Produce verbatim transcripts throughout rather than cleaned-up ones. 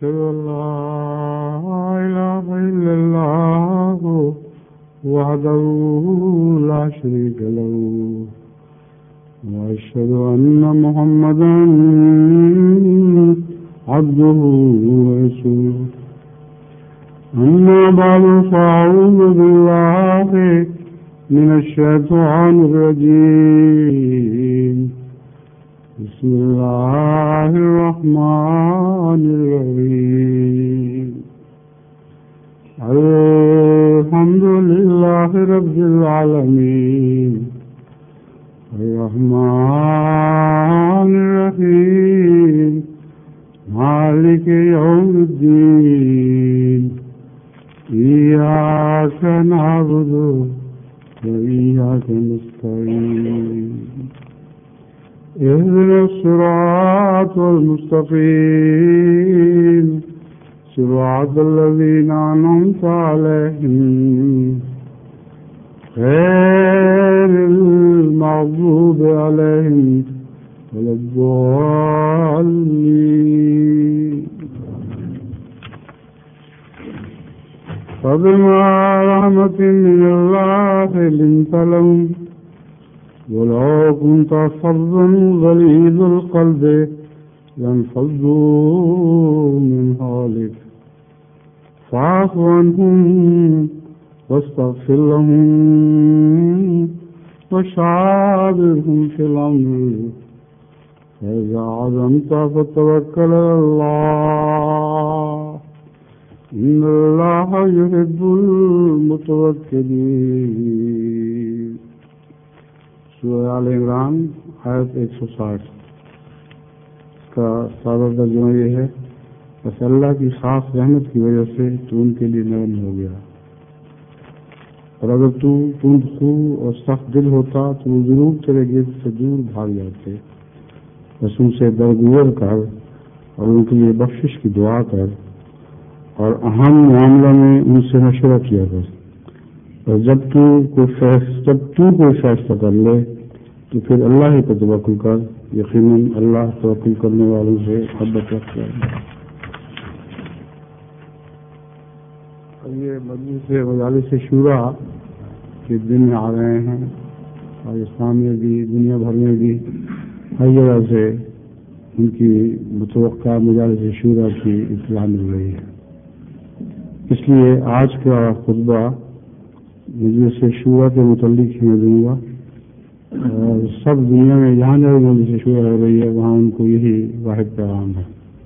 أشهد أن لا إله إلا الله وحده لا شريك له وأشهد أن محمدا عبده ورسوله أما بعد فأعوذ بالله من الشيطان الرجيم بسم الله الرحمن الرحيم الحمد لله رب العالمين الرحمن الرحيم مالك يوم الدين إياك نعبد وإياك نستعين اهدنا الصراط المستقيم صراط الذين أنعمت عليهم غير المغضوب عليهم ولا الضالين فبما رحمة من الله لنت لهم ولو كنت فظا غليظ القلب لانفضوا من حولك فاعف عنهم واستغفر لهم وشاورهم في الأمر فإذا عزمت فتوكل على الله إن الله يحب المتوكلين. سورہ آل عمران آیت ایک سو ساٹھ کا سادہ ترجمہ یہ ہے، بس اللہ کی خاص رحمت کی وجہ سے تو ان کے لیے نرم ہو گیا، اور اگر تو تند خو اور سخت دل ہوتا تو وہ ضرور تیرے گرد سے دور بھاگ جاتے. بس ان سے درگزر کر اور ان کے لیے بخشش کی دعا کر، اور اہم معاملہ میں ان سے مشورہ کیا کر، اور جب تو کوئی فیصلہ جب تو کوئی فیصلہ کر لے تو پھر اللہ ہی پر توکل کر، یقیناً اللہ توکل کرنے والوں سے محبت رکھتا ہے. یہ مجلس مجالس شورا کے دن آ رہے ہیں، پاکستان میں بھی دنیا بھر میں بھی ہر جگہ سے ان کی متوقع مجالس شورا کی اطلاع مل رہی ہے. اس لیے آج کا خطبہ مجلس شورا کے متعلق ہی میں دوں گا، اور سب دنیا میں جہاں جہاں مجلس شورا ہو رہی ہے وہاں ان کو یہی واحد پیغام ہے.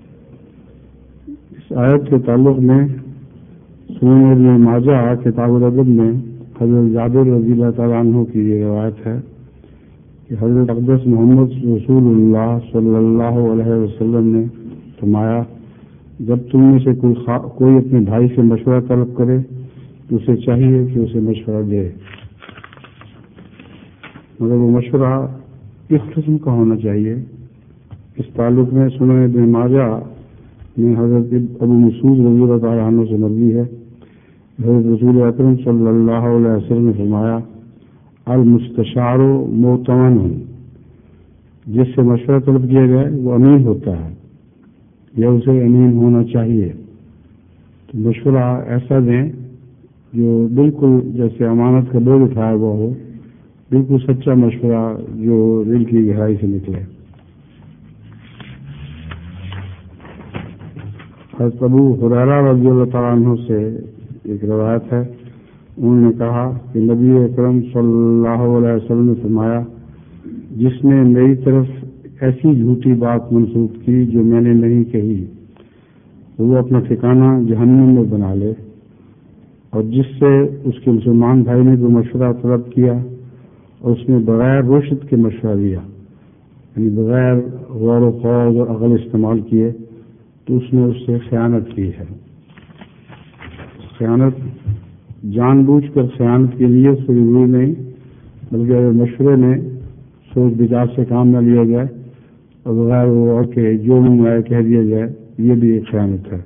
اس آیت کے تعلق میں سنن ابن ماجہ کتاب الادب میں حضرت جابر رضی اللہ تعالیٰ عنہ کی یہ روایت ہے کہ حضرت اقدس محمد رسول اللہ صلی اللہ علیہ وسلم نے فرمایا، جب تم میں سے کوئی کوئی اپنے بھائی سے مشورہ طلب کرے تو اسے چاہیے کہ اسے مشورہ دے، مگر وہ مشورہ کس قسم کا ہونا چاہیے. اس تعلق میں سنن ابن ماجہ میں حضرت ابو مسعود رضی اللہ تعالیٰ عنہ سے مروی ہے، حضرت رسول اکرم صلی اللہ علیہ وسلم نے فرمایا، المستشار مؤتمن، جس سے مشورہ طلب کیا جائے وہ امین ہوتا ہے یا اسے امین ہونا چاہیے. تو مشورہ ایسا دیں جو بالکل جیسے امانت کا بوجھ اٹھایا ہوا ہو، بالکل سچا مشورہ جو دل کی گہرائی سے نکلے. حضرت ابو ہریرہ رضی اللہ تعالیٰ عنہ سے ایک روایت ہے، انہوں نے کہا کہ نبی اکرم صلی اللہ علیہ وسلم نے فرمایا، جس نے میری طرف ایسی جھوٹی بات منسوخ کی جو میں نے نہیں کہی وہ اپنا ٹھکانہ جہنم میں بنا لے. اور جس سے اس کے مسلمان بھائی نے جو مشورہ طلب کیا اور اس نے بغیر رشد کے مشورہ دیا، یعنی بغیر غور و خوض اور عقل استعمال کیے، تو اس نے اس سے خیانت کی ہے. خیانت جان بوجھ کر خیانت کے لیے اس سے ضروری نہیں، بلکہ اگر مشورے میں سوچ بچار سے کام نہ لیا جائے اور بغیر وہ اور کہ جو منہ آئے کہہ دیا جائے، یہ بھی ایک خیانت ہے.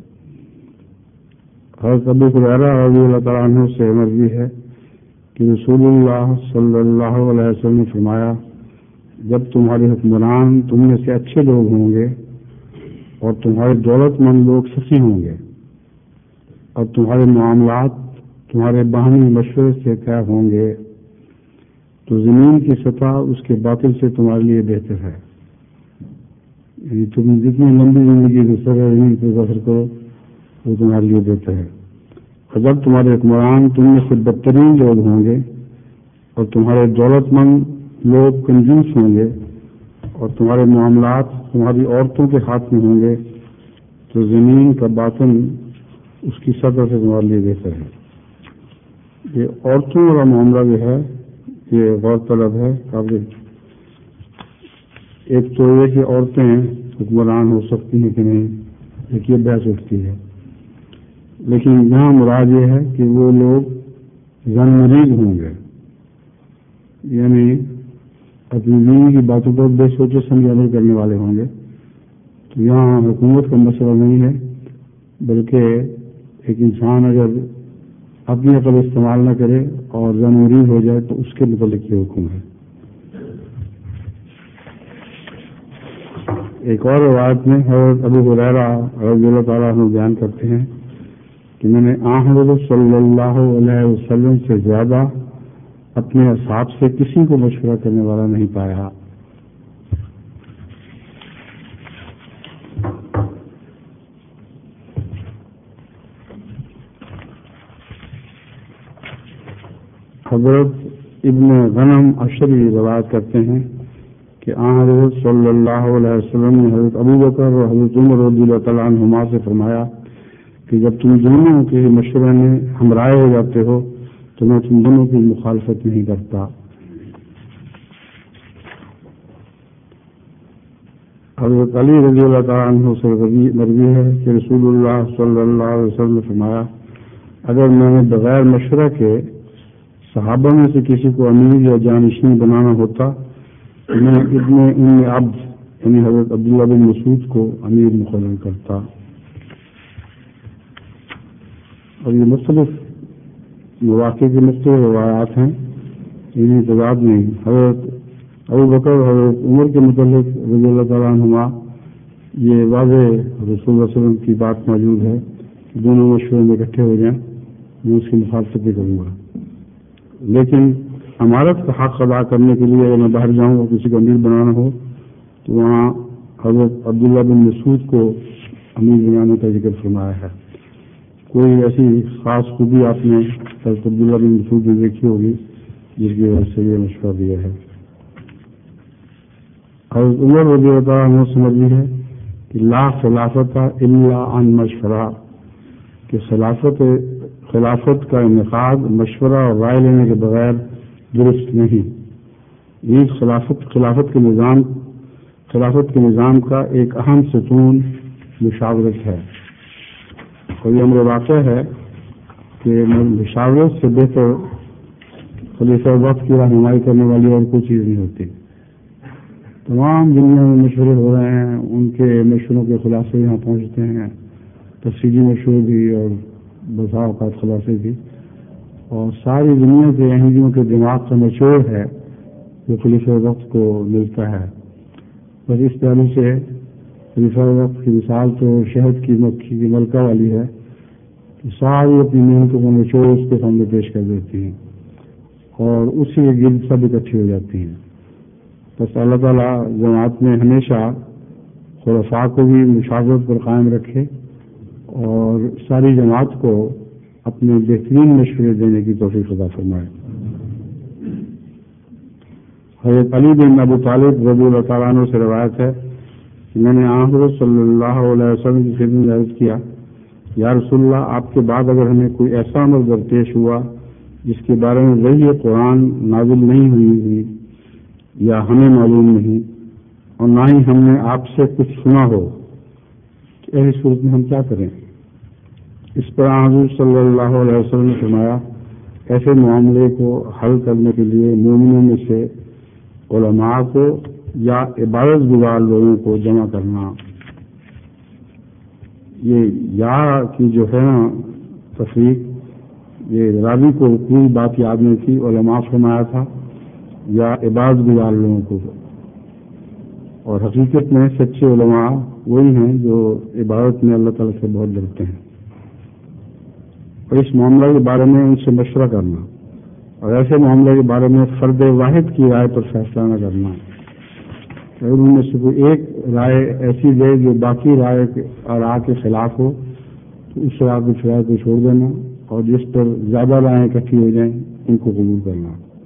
حضرت ابو ہریرہ رضی اللہ تعالیٰ عنہ سے مروی ہے کہ رسول اللہ صلی اللہ علیہ وسلم نے فرمایا، جب تمہارے حکمران تم میں سے اچھے لوگ ہوں گے اور تمہارے دولت مند لوگ سخی ہوں گے اور تمہارے معاملات تمہارے باہمی مشورے سے طے ہوں گے تو زمین کی سطح اس کے باطل سے تمہارے لیے بہتر ہے. یعنی تم جتنی لمبی زندگی زمین پہ بسر کرو وہ تمہارے لیے بہتر ہے. اور جب تمہارے حکمران تم میں سے بدترین لوگ ہوں گے اور تمہارے دولت مند لوگ کنجوس ہوں گے اور تمہارے معاملات تمہاری عورتوں کے ہاتھ میں ہوں گے تو زمین کا باطن اس کی سطح سے تمہارے لیے بہتر ہے. یہ عورتوں والا معاملہ جو ہے یہ غور طلب ہے. قابل ایک تو یہ کہ عورتیں حکمران ہو سکتی ہیں کہ نہیں، ایک یہ بحث اٹھتی ہے. لیکن یہاں مراد یہ ہے کہ وہ لوگ زن مریض ہوں گے، یعنی اپنی زندگی کی باتوں پر بے سوچے سمجھے عمل کرنے والے ہوں گے. تو یہاں حکومت کا مسئلہ نہیں ہے، بلکہ ایک انسان اگر اپنی عقل استعمال نہ کرے اور زن مریض ہو جائے تو اس کے متعلق یہ حکم ہے. ایک اور روایت میں حضرت ابو ہریرہ رضی اللہ تعالیٰ عنہ بیان کرتے ہیں کہ میں نے آن حضرت صلی اللہ علیہ وسلم سے زیادہ اپنے اصحاب سے کسی کو مشورہ کرنے والا نہیں پایا. حضرت ابن غنم اشری روایت کرتے ہیں کہ آن حضرت صلی اللہ علیہ وسلم نے حضرت ابو بکر اور حضرت عمر رضی اللہ تعالیٰ عنہما سے فرمایا کہ جب تم دونوں کے مشورے میں ہمراہ ہو جاتے ہو تو میں تم دونوں کی مخالفت نہیں کرتا. حضرت علی رضی اللہ تعالیٰ عنہ سے مروی ہے کہ رسول اللہ صلی اللہ علیہ وسلم نے فرمایا اگر میں نے بغیر مشورہ کے صحابہ میں سے کسی کو امیر یا جانشین بنانا ہوتا تو میں ابن ام عبد یعنی حضرت عبداللہ بن مسعود کو امیر مقرر کرتا. اور یہ مختلف مواقع کی مختلف روایات ہیں، انہیں تضاد نہیں. حضرت ابو بکر اور حضرت عمر کے متعلق رضی اللہ تعالیٰ عنہما یہ واضح رسول اللہ صلی اللہ علیہ وسلم کی بات موجود ہے کہ دونوں مشورے میں اکٹھے ہو جائیں، میں اس کی مخالفت بھی کروں گا. لیکن امارت کا حق ادا کرنے کے لیے اگر میں باہر جاؤں اور کسی کو امیر بنانا ہو تو وہاں حضرت عبداللہ بن مسعود کو امیر بنانے کا ذکر فرمایا ہے. کوئی ایسی خاص خوبی آپ نے حضرت عبداللہ بن مسعود نے دیکھی ہوگی جس کی وجہ سے یہ مشورہ دیا ہے. حضرت عمر رضی اللہ عنہ سے مروی ہے کہ لا خلافت الا عن مشورہ، کہ خلافت خلافت کا انعقاد مشورہ اور رائے لینے کے بغیر درست نہیں. یہ خلافت خلافت کے نظام خلافت کے نظام کا ایک اہم ستون مشاورت ہے. اور یہ امر واقع ہے کہ مشاورت سے بہتر خلیفہ وقت کی رہنمائی کرنے والی اور کوئی چیز نہیں ہوتی. تمام دنیا میں مشورے ہو رہے ہیں، ان کے مشوروں کے خلاصے یہاں پہنچتے ہیں، تفصیلی مشورے بھی اور بسا اوقات خلاصے بھی، اور ساری دنیا کے اہمیوں کے دماغ کا نچوڑ ہے جو خلیفہ وقت کو ملتا ہے. بس اس پہلو سے خلیفہ وقت کی مثال تو شہد کی مکھی کی ملکہ والی ہے کہ ساری اپنی محنتوں کو نچوڑ اس کے سامنے پیش کر دیتی ہیں اور اسی کے گرد سب اکٹھی ہو جاتی ہیں. بس اللہ تعالیٰ جماعت میں ہمیشہ خلفاء کو بھی مشاورت پر قائم رکھے اور ساری جماعت کو اپنے بہترین مشورے دینے کی توفیق عطا فرمائے. حضرت علی بن ابو طالب رضی اللہ تعالیٰ عنہ سے روایت ہے کہ میں نے حضرت صلی اللہ علیہ وسلم کی خدمت میں عرض کیا یا رسول اللہ آپ کے بعد اگر ہمیں کوئی ایسا امر درپیش ہوا جس کے بارے میں وحی قرآن نازل نہیں ہوئی ہوئی یا ہمیں معلوم نہیں اور نہ ہی ہم نے آپ سے کچھ سنا ہو کہ ایسی صورت میں ہم کیا کریں. اس پر حضور صلی اللہ علیہ وسلم نے فرمایا ایسے معاملے کو حل کرنے کے لیے مومنوں میں سے علماء کو یا عبادت گزار لوگوں کو جمع کرنا. یہ یا کی جو ہے نا تفریق، یہ راوی کو کوئی بات یاد نہیں تھی، علماء فرمایا تھا یا عبادت گزار لوگوں کو. اور حقیقت میں سچے علماء وہی ہیں جو عبادت میں اللہ تعالیٰ سے بہت ڈرتے ہیں. اور اس معاملہ کے بارے میں ان سے مشورہ کرنا اور ایسے معاملے کے بارے میں فرد واحد کی رائے پر فیصلہ نہ کرنا. اگر ان میں سے کوئی ایک رائے ایسی دے جو باقی رائے اور رائے کے خلاف ہو تو اس رائے کو رائے کو چھوڑ دینا اور جس پر زیادہ رائے اکٹھی ہو جائیں ان کو قبول کرنا.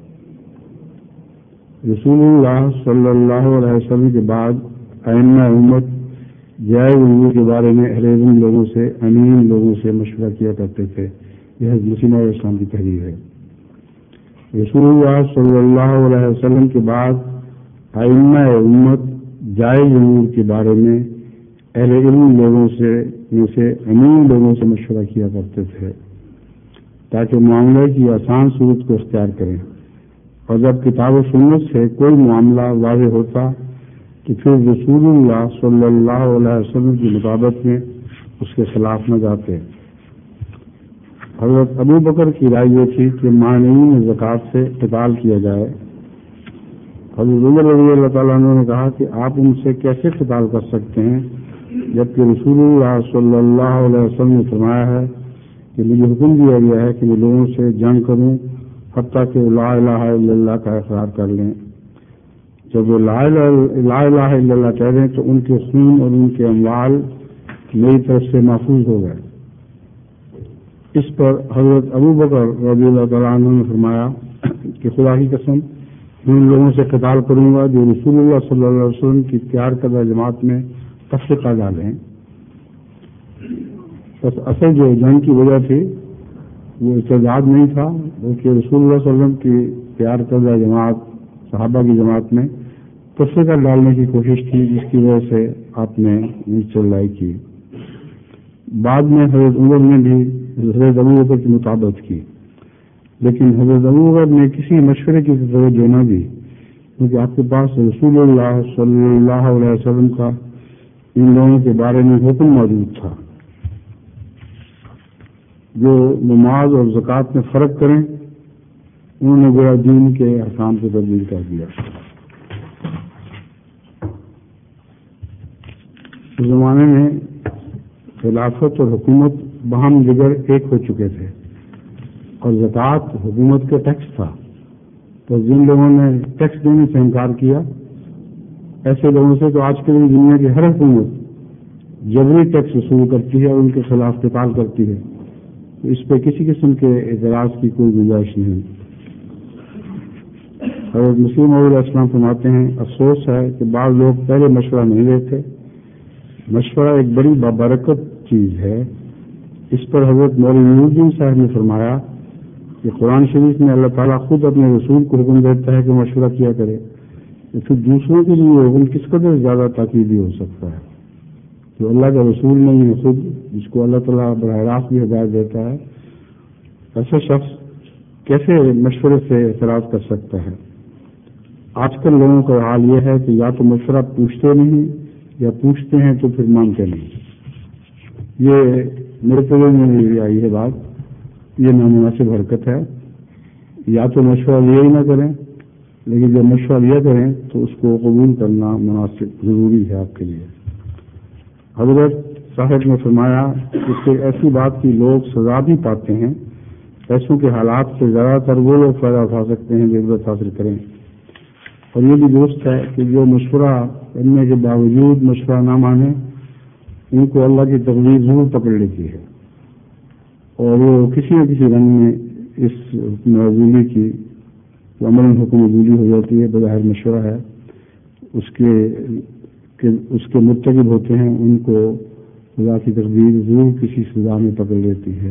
رسول اللہ صلی اللہ علیہ وسلم کے بعد ائمہ امت جائز امور کے بارے میں اہل علم لوگوں سے امین لوگوں سے مشورہ کیا کرتے تھے. یہ مسلم اور اسلام کی تحریر ہے. رسول اللہ صلی اللہ علیہ وسلم کے بعد ائمہ امت جائز امور کے بارے میں اہل علم لوگوں سے میں سے امین لوگوں سے مشورہ کیا کرتے تھے تاکہ معاملے کی آسان صورت کو اختیار کریں. اور جب کتاب و سنت سے کوئی معاملہ واضح ہوتا کہ پھر رسول اللہ صلی اللہ علیہ وسلم کی مطابقت میں اس کے خلاف نہ جاتے. حضرت ابو بکر کی رائے یہ تھی کہ مانعین زکوٰۃ سے قتال کیا جائے. حضرت عمر رضی اللہ تعالیٰ عنہ نے کہا کہ آپ ان سے کیسے قتال کر سکتے ہیں جبکہ رسول اللہ صلی اللہ علیہ وسلم نے فرمایا ہے کہ مجھے حکم دیا گیا ہے کہ میں لوگوں سے جنگ کروں حتیٰ کہ لا الہ الا اللہ کا اقرار کر لیں. جب وہ لا الہ الا اللہ کہہ دیں تو ان کے خون اور ان کے اموال میری طرف سے محفوظ ہو گئے. اس پر حضرت ابو بکر رضی اللہ تعالیٰ عنہ نے فرمایا کہ خدا کی قسم میں ان لوگوں سے قتال کروں گا جو رسول اللہ صلی اللہ علیہ وسلم کی تیار کردہ جماعت میں تفرقہ ڈالیں. بس اصل جو جنگ کی وجہ تھی وہ استعداد نہیں تھا بلکہ رسول اللہ صلی اللہ علیہ وسلم کی تیار کردہ جماعت صحابہ کی جماعت میں تفرقہ ڈالنے کی کوشش تھی جس کی وجہ سے آپ نے نیچے لائی کی. بعد میں حضرت عمر نے بھی حضرت ابو بکر کی مطابقت کی لیکن حضرت ابو بکر نے کسی مشورے کی توجہ نہ دی کیونکہ آپ کے پاس رسول اللہ صلی اللہ علیہ وسلم کا ان لوگوں کے بارے میں حکم موجود تھا جو نماز اور زکوٰۃ میں فرق کریں. انہوں نے گویا دین کے احکام کو تبدیل کر دیا. اس زمانے میں خلافت اور حکومت باہم دیگر ایک ہو چکے تھے اور زکوٰۃ حکومت کا ٹیکس تھا. تو جن لوگوں نے ٹیکس دینے سے انکار کیا ایسے لوگوں سے تو آج کے دن دنیا کی ہر حکومت جبری ٹیکس وصول کرتی ہے اور ان کے خلاف قتال کرتی ہے. تو اس پہ کسی قسم کے اعتراض کی کوئی گنجائش نہیں. حضرت مسیح موعود علیہ السلام فرماتے ہیں افسوس ہے کہ بعض لوگ پہلے مشورہ نہیں دیتے. مشورہ ایک بڑی بابرکت چیز ہے. اس پر حضرت مولوی نور الدین صاحب نے فرمایا کہ قرآن شریف میں اللہ تعالیٰ خود اپنے رسول کو حکم دیتا ہے کہ مشورہ کیا کرے تو پھر دوسروں کے لیے حکم کس قدر زیادہ تاکیدی ہو سکتا ہے. جو اللہ کا رسول نہیں ہے خود جس کو اللہ تعالیٰ براہ راست بھی ہدایت دیتا ہے ایسا شخص کیسے مشورے سے اعتراض کر سکتا ہے. آج کل لوگوں کا حال یہ ہے کہ یا تو مشورہ پوچھتے نہیں یا پوچھتے ہیں تو پھر مانتے نہیں. یہ میرے پورے میں نہیں آئی ہے بات. یہ نامناسب حرکت ہے. یا تو مشورہ لیا ہی نہ کریں لیکن جب مشورہ لیا کریں تو اس کو قبول کرنا مناسب ضروری ہے آپ کے لیے. حضرت صاحب نے فرمایا کہ ایسی بات کی لوگ سزا بھی پاتے ہیں. ایسوں کے حالات سے زیادہ تر وہ لوگ فائدہ اٹھا سکتے ہیں جو عبرت حاصل کریں. اور یہ بھی درست ہے کہ جو مشورہ کرنے کے باوجود مشورہ نہ مانے ان کو اللہ کی تقدیر ضرور پکڑ لیتی ہے اور وہ کسی نہ کسی رنگ میں اس حکم عبولی کی عمل حکم عبولی ہو جاتی ہے. بظاہر مشورہ ہے اس کے کہ اس کے مرتکب ہوتے ہیں ان کو خدا کی تقدیر ضرور کسی سزا میں پکڑ لیتی ہے.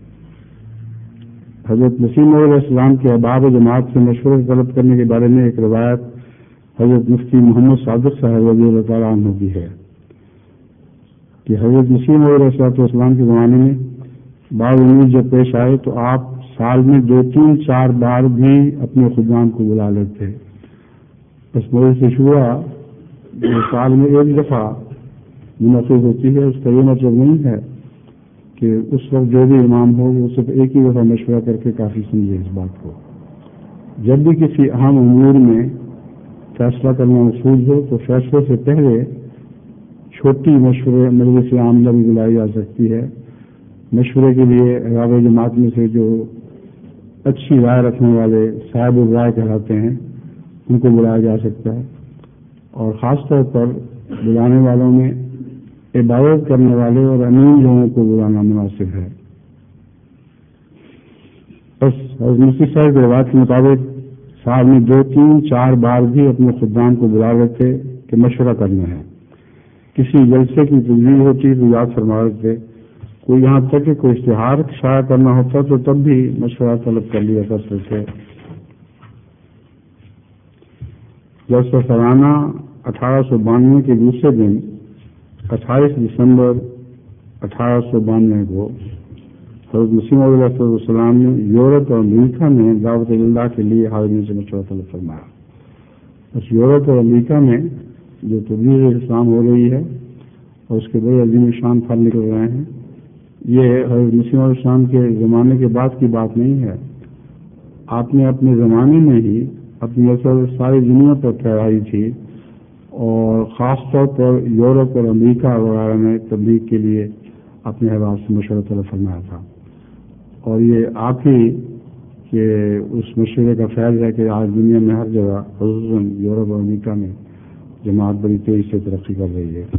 حضرت مسیح موعود علیہ السلام کے احباب و جماعت سے مشورہ طلب کرنے کے بارے میں ایک روایت حضرت مفتی محمد صادق صاحب رضی اللہ تعالیٰ عنہ بھی ہے کہ حضرت مسیح موعود علیہ السلام کے زمانے میں بعض امور جب پیش آئے تو آپ سال میں دو تین چار بار بھی اپنے خدام کو بلا لیتے. بس موعود سے شروع سال میں ایک دفعہ منعقد ہوتی ہے. اس کا یہ مطلب نہیں ہے کہ اس وقت جو بھی امام ہو وہ صرف ایک ہی دفعہ مشورہ کر کے کافی سمجھے اس بات کو. جب بھی کسی اہم امور میں فیصلہ کرنا مقصود ہو تو فیصلے سے پہلے چھوٹی مشورے مجلس عاملہ بھی بلائی جا سکتی ہے. مشورے کے لیے احباب جماعت میں سے جو اچھی رائے رکھنے والے صاحب الرائے کہلاتے ہیں ان کو بلایا جا سکتا ہے. اور خاص طور پر بلانے والوں میں عبادت کرنے والے اور امین لوگوں کو بلانا مناسب ہے. بس حضرت مفتی صاحب کے روایت کے مطابق صاحب نے دو تین چار بار بھی اپنے خدام کو بلا لیتے کہ مشورہ کرنا ہے. کسی جلسے کی تجویز ہوتی تو یاد فرما لیتے. کوئی یہاں تک کہ کوئی اشتہار شائع کرنا ہوتا تو تب بھی مشورہ طلب کر لیا کرتے تھے. جلسہ سالانہ اٹھارہ سو بانوے کے دوسرے دن اٹھائیس دسمبر اٹھارہ سو بانوے کو حضرت مسیح موعود علیہ السلام نے یورپ اور امریکہ میں دعوت اللہ کے لیے حاضرین سے مشورہ طلب فرمایا. بس یورپ اور امریکہ میں جو تبلیغ اسلام ہو رہی ہے اور اس کے بڑے عظیم شان پھل نکل رہے ہیں، یہ حضرت مسیح موعود السلام کے زمانے کے بعد کی بات نہیں ہے. آپ نے اپنے زمانے میں ہی اپنی اثر ساری دنیا پر پھیلائی تھی اور خاص طور پر یورپ اور امریکہ وغیرہ میں تبلیغ کے لیے اپنے احباب سے مشورہ طلب فرمایا تھا. اور یہ آپ ہی کہ اس مشورے کا فیض ہے کہ آج دنیا میں ہر جگہ خصوصاً یورپ اور امریکہ میں جماعت بڑی تیزی سے ترقی کر رہی ہے.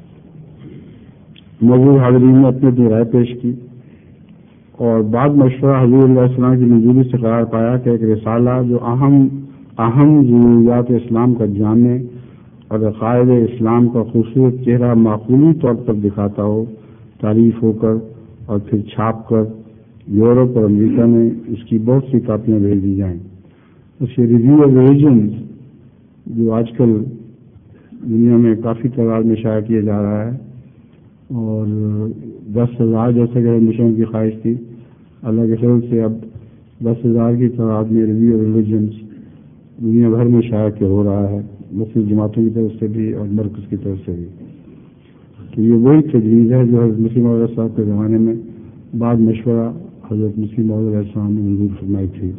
موجود حاضرین نے اپنی اپنی رائے پیش کی اور بعد مشورہ حضور علیہ السلام کی منظوری سے قرار پایا کہ ایک رسالہ جو اہم اہم ضروریات اسلام کا جاننے اور عقائد اسلام کا خوبصورت چہرہ معقولی طور پر دکھاتا ہو، تعریف ہو کر اور پھر چھاپ کر یورپ اور امریکہ میں اس کی بہت سی کاپیاں بھیج دی جائیں. اس کے ریویو آف ریلیجنز جو آج کل دنیا میں کافی تعداد میں شائع کیا جا رہا ہے اور دس ہزار جیسے کہ مشن کی خواہش تھی، اللہ کے فضل سے اب دس ہزار کی تعداد میں ریویو آف ریلیجنز دنیا بھر میں شائع کے ہو رہا ہے، مختلف جماعتوں کی طرف سے بھی اور مرکز کی طرف سے بھی. کہ یہ وہی تجویز ہے جو حضرت مسیح موعود صاحب کے زمانے میں بعد مشورہ حضرت مسیح موعود علیہ السلام نے منظور فرمائی تھی.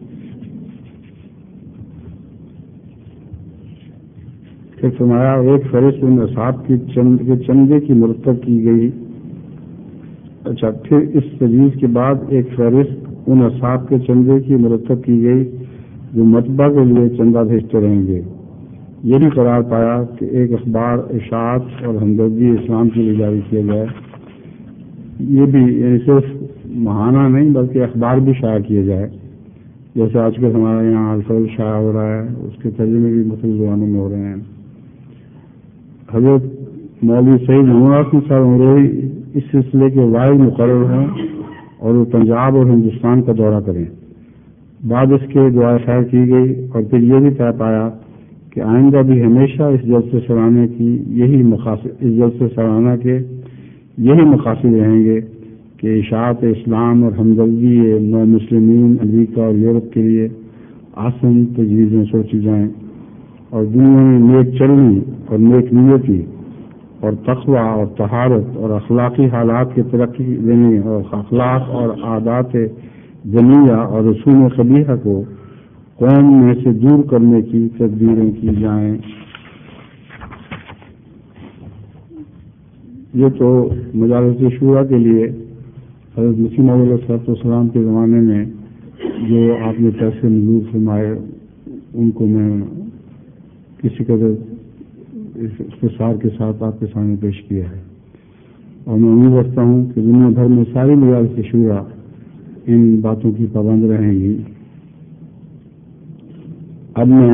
پھر فرمایا ایک فہرست ان اصحاب کی چند کے چندے کی مرتب کی گئی. اچھا، پھر اس تجویز کے بعد ایک فہرست ان اصحاب کے چندے کی مرتب کی گئی جو مطبع کے لیے چندہ بھیجتے رہیں گے. یہ بھی قرار پایا کہ ایک اخبار اشاعت اور ہمدردی اسلام کے لیے جاری کیا جائے. یہ بھی یعنی صرف ماہانہ نہیں بلکہ اخبار بھی شائع کیے جائے، جیسے آج کل ہمارے یہاں الفضل شائع ہو رہا ہے، اس کے ترجمے بھی مختلف زبانوں میں ہو رہے ہیں. حضرت مولوی سعید محمود صاحب امروہی اس سلسلے کے واحد مقرر ہیں اور وہ پنجاب اور ہندوستان کا دورہ کریں. بعد اس کے دعا خیر کی گئی اور پھر یہ بھی طے پایا کہ آئندہ بھی ہمیشہ اس جلسے سالانہ کی یہی مقاصد اس جلسے سالانہ کے یہی مقاصد رہیں گے کہ اشاعت اسلام اور ہمدردی نو مسلمین امریکہ اور یورپ کے لیے آسن تجویزیں سوچی جائیں اور دنیا میں نیک چلنی اور نیک نیتی اور تقوی اور طہارت اور اخلاقی حالات کی ترقی دینے اور اخلاق اور عادات جمیہ اور رسوم قبیحہ کو قوم میں سے دور کرنے کی تدبیریں کی جائیں. یہ تو مجالس شورا کے لیے حضرت مسیح موعود علیہ السلام کے زمانے میں جو آپ نے پیسے منظور فرمائے ان کو میں کسی قدر اختصار کے ساتھ آپ کے سامنے پیش کیا ہے اور میں امید رکھتا ہوں کہ دنیا بھر میں ساری مجالس شورا ان باتوں کی پابند رہیں گی. اب میں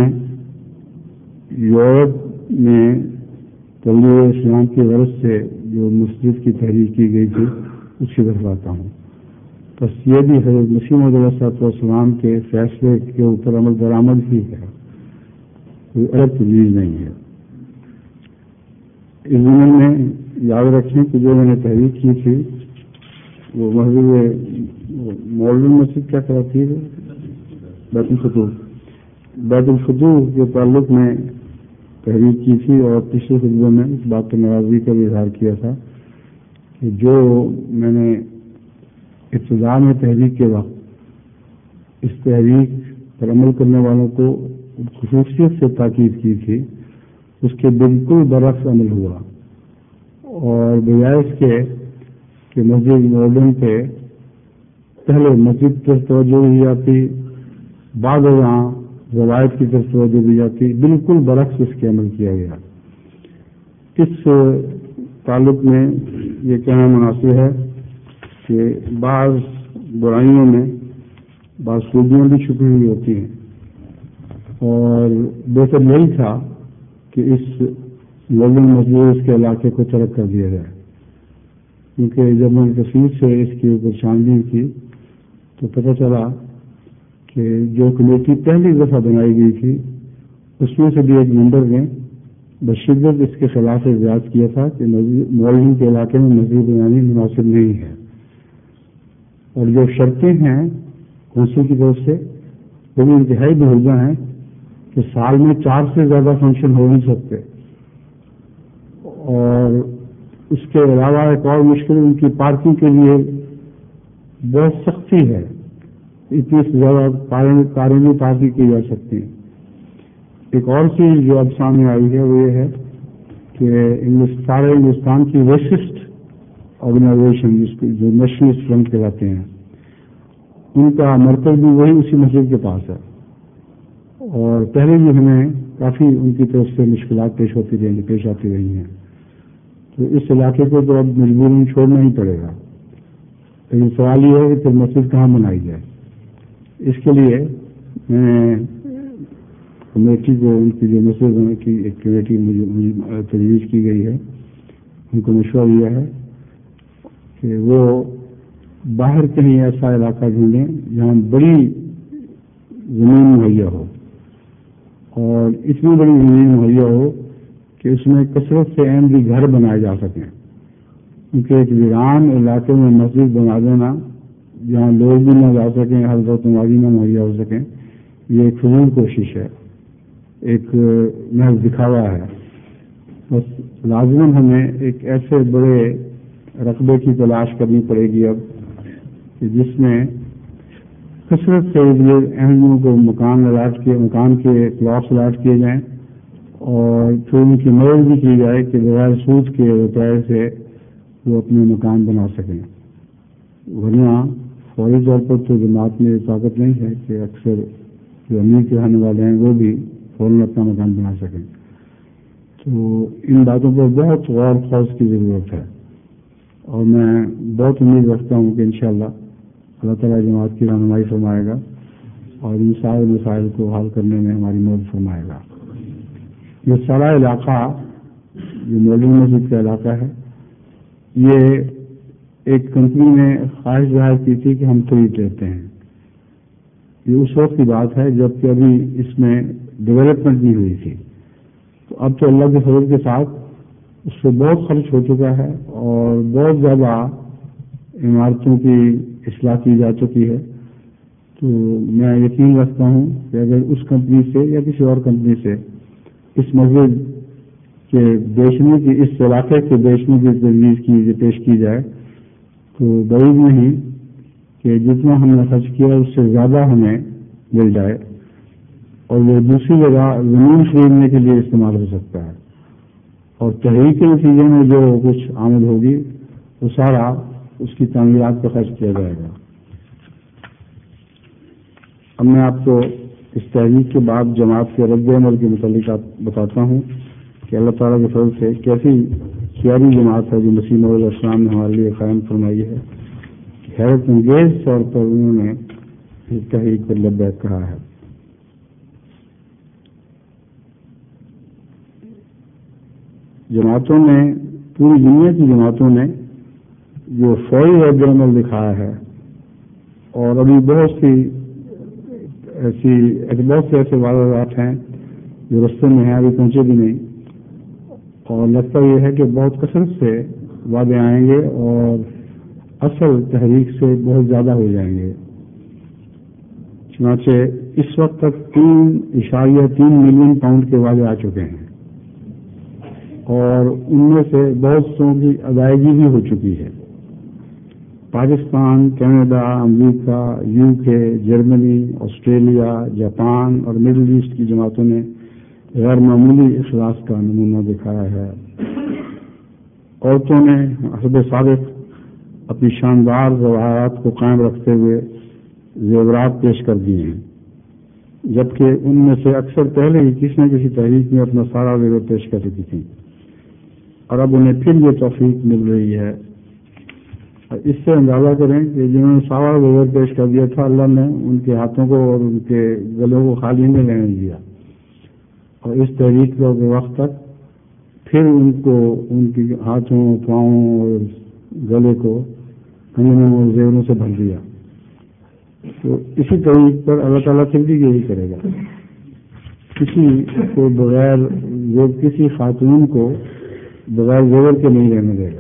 یورپ میں تبلیغ اسلام کی غرض سے جو مسجد کی تحریر کی گئی تھی اس کی طرف آتا ہوں. بس یہ بھی حضرت مسیح موعود علیہ السلام کے فیصلے کے اوپر عمل درآمد ہی ہے، کوئی الگ تجویز نہیں ہے. اس ضمن میں یاد رکھیں کہ جو میں نے تحریر کی تھی وہ مسجد مولوی مسجد کیا کراتی ہے بیت الفتوح بیت الفتوح کے تعلق میں تحریر کی تھی اور پچھلے خطبے میں اس بات کی ناراضگی کا بھی اظہار کیا تھا کہ جو میں نے ابتدا میں تحریک کے وقت اس تحریک پر عمل کرنے والوں کو خصوصیت سے تاکید کی تھی اس کے بالکل برعکس عمل ہوا، اور بجائے اس کے کہ مسجد مولن پہ پہلے مسجد کی طرف توجہ دی جاتی، بعد یہاں روایت کی طرف توجہ دی جاتی، بالکل برعکس اس کے عمل کیا گیا۔ اس تعلق میں یہ کہنا مناسب ہے کہ بعض برائیوں میں بعض خوبیاں بھی چھپی ہوئی ہوتی ہیں، اور بہتر یہی تھا کہ اس لوگوں مسجد اس کے علاقے کو ترک کر دیا جائے، کیونکہ جب میں نے تفصیل سے اس کی اوپر چھانبین کی تو پتہ چلا کہ جو کمیٹی پہلی دفعہ بنائی گئی تھی اس میں سے بھی ایک ممبر نے بشدت اس کے خلاف اعتراض کیا تھا کہ مولوی کے علاقے میں مسجد بنانی مناسب نہیں ہے، اور جو شرطیں ہیں کونسل کی طرف سے وہ بھی انتہائی بہرجہ ہیں کہ سال میں چار سے زیادہ فنکشن ہو نہیں سکتے، اور اس کے علاوہ ایک اور مشکل ان کی پارکنگ کے لیے بہت سختی ہے، اتنی سے زیادہ کاریں بھی پارکنگ کی جا سکتی ہیں۔ ایک اور چیز جو اب سامنے آئی ہے وہ یہ ہے کہ سارے ہندوستان کی ریسسٹ آرگنائزیشن جو نیشنلسٹ فرنٹ کہلاتے ہیں ان کا مرکز بھی وہی اسی مسجد کے پاس ہے، اور پہلے بھی ہمیں کافی ان کی طرف سے مشکلات پیش ہوتی رہی پیش آتی رہی ہیں، تو اس علاقے کو تو اب مجبوراً چھوڑنا ہی پڑے گا۔ لیکن سوال یہ ہے کہ پھر مسجد کہاں بنائی جائے؟ اس کے لیے میں کمیٹی کو ان کی جو مسجد کی ایک کمیٹی تجویز کی گئی ہے ان کو مشورہ دیا ہے کہ وہ باہر کہیں ایسا علاقہ ڈھونڈیں جہاں بڑی زمین مہیا ہو، اور اتنی بڑی زمین مہیا ہو کہ اس میں کثرت سے احمدی گھر بنائے جا سکیں، کیونکہ ایک ویران علاقے میں مسجد بنا دینا جہاں لوگ بھی نہ جا سکیں، حضرت نمازی نہ مہیا ہو سکیں، یہ ایک فضول کوشش ہے، ایک محض دکھاوا ہے۔ بس لازماً ہمیں ایک ایسے بڑے رقبے کی تلاش کرنی پڑے گی اب کہ جس میں کثرت سے اہمیوں کو مکان الاٹ کیے مکان کے پلاٹس الاٹ کیے جائیں، اور پھر ان کی مدد بھی کی جائے کہ بغیر سود کے روپئے سے وہ اپنے مکان بنا سکیں، ورنہ فوری طور پر تو جماعت میں طاقت نہیں ہے کہ اکثر جو امیر کے رہنے والے ہیں وہ بھی فوراً اپنا مکان بنا سکیں۔ تو ان باتوں پر بہت غور خوض کی ضرورت ہے، اور میں بہت امید رکھتا ہوں کہ انشاءاللہ اللہ تعالیٰ جماعت کی رہنمائی فرمائے گا اور ان سارے مسائل کو حل کرنے میں ہماری مدد فرمائے گا۔ یہ سارا علاقہ جو مولوی مسجد کا علاقہ ہے، یہ ایک کمپنی نے خواہش ظاہر کی تھی کہ ہم خرید لیتے ہیں۔ یہ اس وقت کی بات ہے جب کہ ابھی اس میں ڈیولپمنٹ نہیں ہوئی تھی، تو اب تو اللہ کے فضل کے ساتھ اس سے بہت خرچ ہو چکا ہے اور بہت زیادہ عمارتوں کی اصلاح کی جا چکی ہے۔ تو میں یقین رکھتا ہوں کہ اگر اس کمپنی سے یا کسی اور کمپنی سے اس مسجد کے بیچنے کی اس علاقے کے بیچنے کی تجویز کی پیش کی جائے تو بعید نہیں کہ جتنا ہم نے خرچ کیا اس سے زیادہ ہمیں مل جائے، اور وہ دوسری جگہ زمین خریدنے کے لیے استعمال ہو سکتا ہے، اور تحریک کے نتیجے میں جو کچھ آمد ہوگی وہ سارا اس کی تعمیرات پر خرچ کیا جائے گا۔ اب میں آپ کو اس تحریک کے بعد جماعت کے رد عمل کے متعلق بتاتا ہوں کہ اللہ تعالیٰ کے فضل سے کیسی پیاری جماعت ہے جو مسیح موعود علیہ السلام نے ہمارے لیے قائم فرمائی ہے۔ حیرت انگیز طور پر انہوں نے اس تحریک پر لبیک کہا ہے۔ جماعتوں نے پوری دنیا کی جماعتوں نے جو فوری رد عمل دکھایا ہے، اور ابھی بہت سی ایسی بہت سے ایسے واقعات ہیں جو رستے میں ہیں ابھی پہنچے بھی نہیں، اور لگتا یہ ہے کہ بہت کثرت سے وعدے آئیں گے اور اصل تحریک سے بہت زیادہ ہو جائیں گے۔ چنانچہ اس وقت تک تین اشاریہ تین ملین پاؤنڈ کے وعدے آ چکے ہیں، اور ان میں سے بہت سو کی ادائیگی بھی ہو چکی ہے۔ پاکستان، کینیڈا، امریکہ، U K, Germany, Australia, Japan اور مڈل ایسٹ کی جماعتوں نے غیر معمولی اخلاص کا نمونہ دکھایا ہے۔ عورتوں نے حسب سابق اپنی شاندار روایات کو قائم رکھتے ہوئے زیورات پیش کر دیے ہیں، جبکہ ان میں سے اکثر پہلے ہی کسی نہ کسی تحریک میں اپنا سارا زیور پیش کر چکی تھیں، اور اب انہیں پھر یہ توفیق مل رہی ہے۔ اس سے اندازہ کریں کہ جنہوں نے سارا زیور پیش کر دیا تھا، اللہ نے ان کے ہاتھوں کو اور ان کے گلوں کو خالی نہیں رہنے دیا، اور اس تحریک کے وقت تک پھر ان کو ان کے ہاتھوں، پاؤں اور گلے کو کنگنوں اور زیوروں سے بھر دیا۔ تو اسی طریق پر اللہ تعالیٰ پھر بھی یہی کرے گا، کسی کو بغیر کسی خاتون کو بغیر زیور کے نہیں رہنے دے گا۔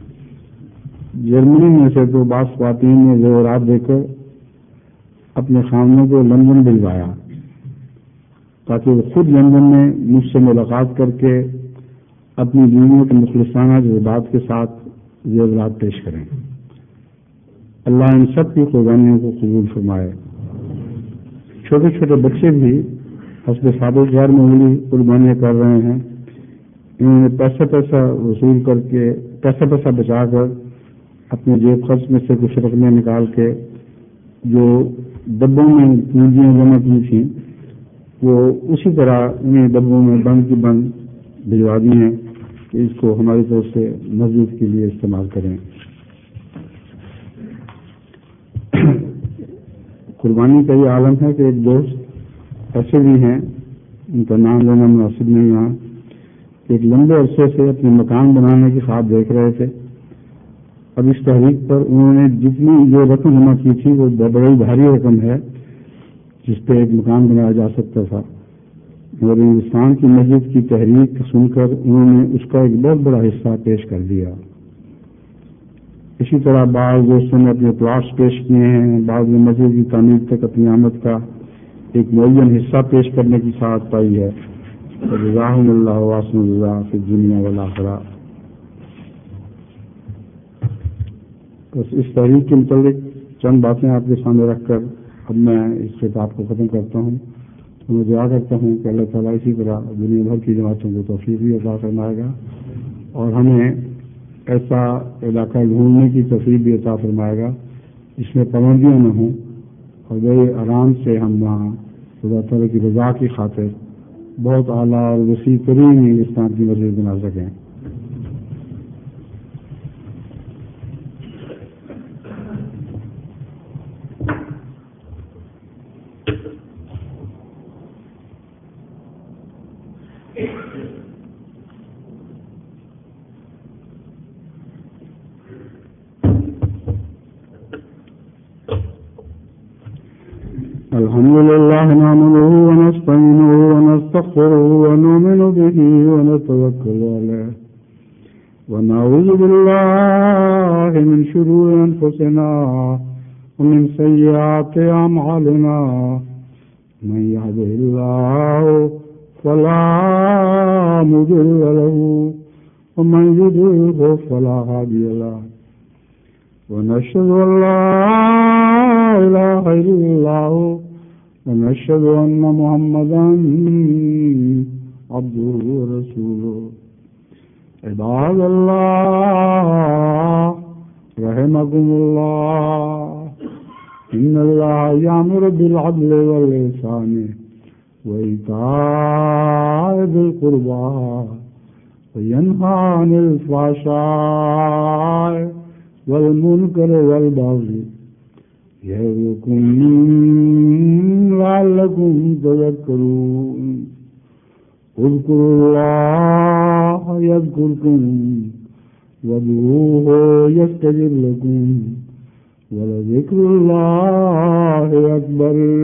جرمنی میں سے تو بعض خواتین نے زیورات دے کر اپنے خامنوں کو لندن بھجوایا تاکہ وہ خود لندن میں مجھ سے ملاقات کر کے اپنی بیویوں کے مخلصانہ جذبات کے ساتھ زیورات پیش کریں۔ اللہ ان سب کی قربانیوں کو قبول فرمائے۔ چھوٹے چھوٹے بچے بھی حسب سابق غیر معمولی قربانیاں کر رہے ہیں۔ انہوں نے پیسہ پیسہ وصول کر کے پیسہ پیسہ بچا کر اپنے جیب خرچ میں سے کچھ رقمیں نکال کے جو ڈبوں میں پونجیاں جمع کی تھیں وہ اسی طرح انہیں ڈبوں میں بند کی بند بھجوا دی ہیں کہ اس کو ہماری طرف سے مسجد کے لیے استعمال کریں۔ قربانی کا یہ عالم ہے کہ ایک دوست ایسے بھی ہیں، ان کا نام لینا مناسب نہیں یہاں، ایک لمبے عرصے سے اپنے مکان بنانے کی خواب دیکھ رہے تھے۔ اب اس تحریک پر انہوں نے جتنی جو رقم جمع کی تھی وہ بڑی بھاری رقم ہے جس پہ ایک مکان بنایا جا سکتا تھا، اور ہندوستان کی مسجد کی تحریک سن کر انہوں نے اس کا ایک بہت بڑا حصہ پیش کر دیا۔ اسی طرح بعض دوستوں نے اپنے پلاٹس پیش کیے ہیں، بعض نے مسجد کی تعمیر تک اپنی آمد کا ایک معین حصہ پیش کرنے کی سعادت پائی ہے۔ جزاہم اللہ واسم اللہ فی الدنیا والآخرہ۔ بس اس تحریک کے متعلق چند باتیں آپ کے سامنے رکھ کر اب میں اس خطاب کو ختم کرتا ہوں۔ تو میں دعا کرتا ہوں کہ اللہ تعالیٰ اسی طرح دنیا بھر کی جماعتوں کو توفیق بھی عطا فرمائے گا، اور ہمیں ایسا علاقہ ڈھونڈنے کی توفیق بھی عطا فرمائے گا جس میں پابندیاں نہ ہوں، اور بڑے آرام سے ہم وہاں خدا تعالیٰ کی رضا کی خاطر بہت اعلیٰ اور وسیع ترین ہندوستان کی مسجد بنا سکیں۔ الحمد لله نحمده ونستعينه ونستغفره ونؤمن به ونتوكل عليه ونعوذ بالله من شرور أنفسنا ومن سيئات أعمالنا من يهده الله فلا مضل له ومن يضلل فلا هادي له ونشهد أن لا إله إلا الله ونشهد أن محمدا عبده ورسوله عباد الله رحمكم الله إن الله يأمر بالعدل والإحسان وإيتاء ذي القربى وينهى عن الفحشاء والمنكر والبغي يعظكم لعلكم تذكرون اذكروا الله يذكركم وادعوه يستجب لكم ولذكر الله أكبر